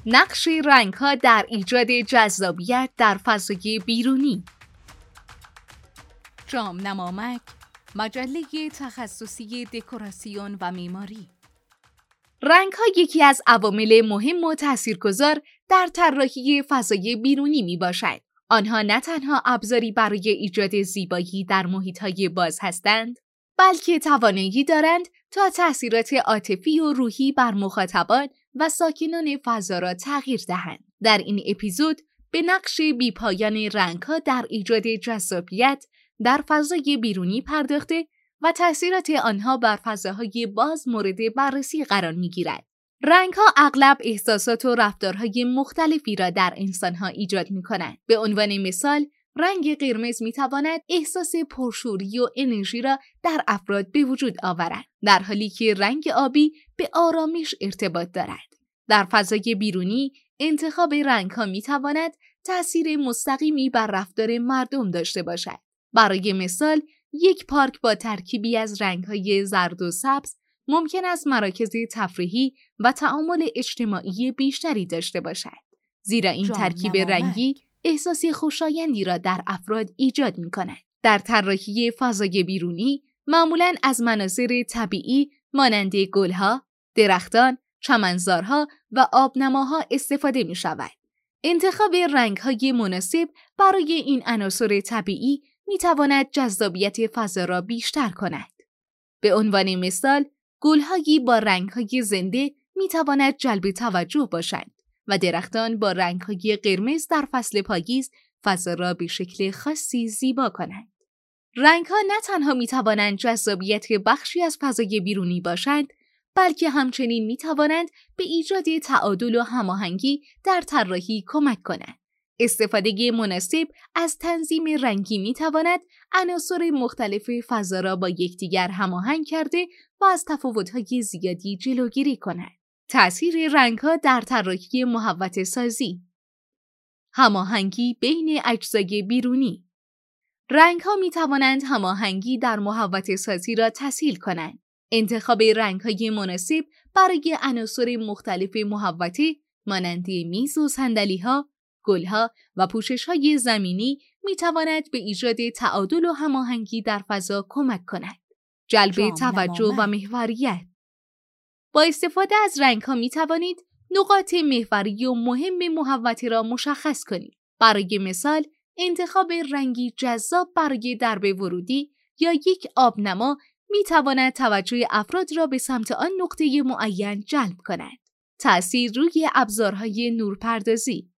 نقش رنگ‌ها در ایجاد جذابیت در فضای بیرونی. جامنمامک، مجله تخصصی دکوراسیون و معماری. رنگ‌ها یکی از عوامل مهم و تاثیرگذار در طراحی فضای بیرونی میباشند. آنها نه تنها ابزاری برای ایجاد زیبایی در محیط‌های باز هستند، بلکه توانایی دارند تا تأثیرات عاطفی و روحی بر مخاطبان و ساکنان فضا را تغییر دهند. در این اپیزود به نقش بی‌پایان رنگ‌ها در ایجاد جذابیت در فضای بیرونی پرداخته و تأثیرات آنها بر فضاهای باز مورد بررسی قرار می‌گیرد. رنگ‌ها اغلب احساسات و رفتارهای مختلفی را در انسان‌ها ایجاد می‌کنند. به عنوان مثال، رنگ قرمز می‌تواند احساس پرشوری و انرژی را در افراد به وجود آورد، در حالی که رنگ آبی به آرامش ارتباط دارد. در فضای بیرونی، انتخاب رنگ‌ها می‌تواند تأثیر مستقیمی بر رفتار مردم داشته باشد. برای مثال، یک پارک با ترکیبی از رنگ‌های زرد و سبز ممکن است مراکز تفریحی و تعامل اجتماعی بیشتری داشته باشد، زیرا این ترکیب رنگی احساس خوشایندی را در افراد ایجاد می‌کند. در طراحی فضای بیرونی معمولاً از مناظر طبیعی مانند گل‌ها، درختان، چمنزارها و آبنماها استفاده می‌شود. انتخاب رنگ‌های مناسب برای این عناصر طبیعی می‌تواند جذابیت فضا را بیشتر کند. به عنوان مثال، گل‌هایی با رنگ‌های زنده می‌تواند جلب توجه باشند و درختان با رنگ‌های قرمز در فصل پاییز فضا را به شکل خاصی زیبا کنند. رنگ‌ها نه تنها می‌توانند جذابیت بخشی از فضای بیرونی باشند، بلکه همچنین می‌توانند به ایجاد تعادل و هماهنگی در طراحی کمک کنند. استفاده مناسب از تنظیم رنگی می‌تواند عناصر مختلف فضا را با یکدیگر هماهنگ کرده و از تفاوت‌های زیادی جلوگیری کند. تأثیر رنگ‌ها در طراحی محوطه سازی. هماهنگی بین اجزای بیرونی. رنگ‌ها می‌توانند هماهنگی در محوطه سازی را تسهیل کنند. انتخاب رنگ‌های مناسب برای عناصر مختلف محوطه مانند میز و صندلی‌ها، گل‌ها و پوشش‌های زمینی می‌تواند به ایجاد تعادل و هماهنگی در فضا کمک کند. جلب توجه و محوریت. با استفاده از رنگ‌ها می‌توانید نقاط محوری و مهم محوطه را مشخص کنید. برای مثال، انتخاب رنگی جذاب برای درب ورودی یا یک آبنما می‌تواند توجه افراد را به سمت آن نقطه معین جلب کند. تأثیر روی ابزارهای نورپردازی.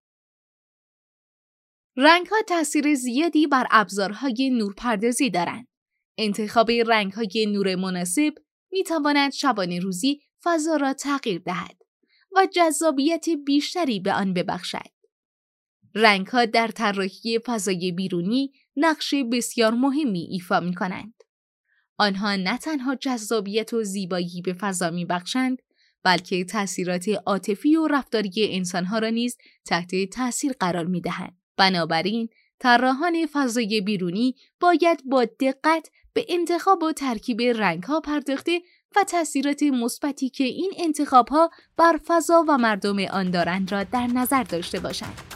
رنگ‌ها تأثیر زیادی بر ابزارهای نورپردازی دارند. انتخاب رنگ‌های نور مناسب می‌تواند شبانه روزی فضا را تغییر دهد و جذابیت بیشتری به آن ببخشد. رنگ‌ها در طراحی فضای بیرونی نقش بسیار مهمی ایفا می‌کنند. آنها نه تنها جذابیت و زیبایی به فضا می‌بخشند، بلکه تأثیرات عاطفی و رفتاری انسان‌ها را نیز تحت تأثیر قرار می‌دهند. بنابراین، طراحان فضای بیرونی باید با دقت به انتخاب و ترکیب رنگ‌ها پرداخته و تأثیرات مثبتی که این انتخاب‌ها بر فضا و مردم آن دارند را در نظر داشته باشند.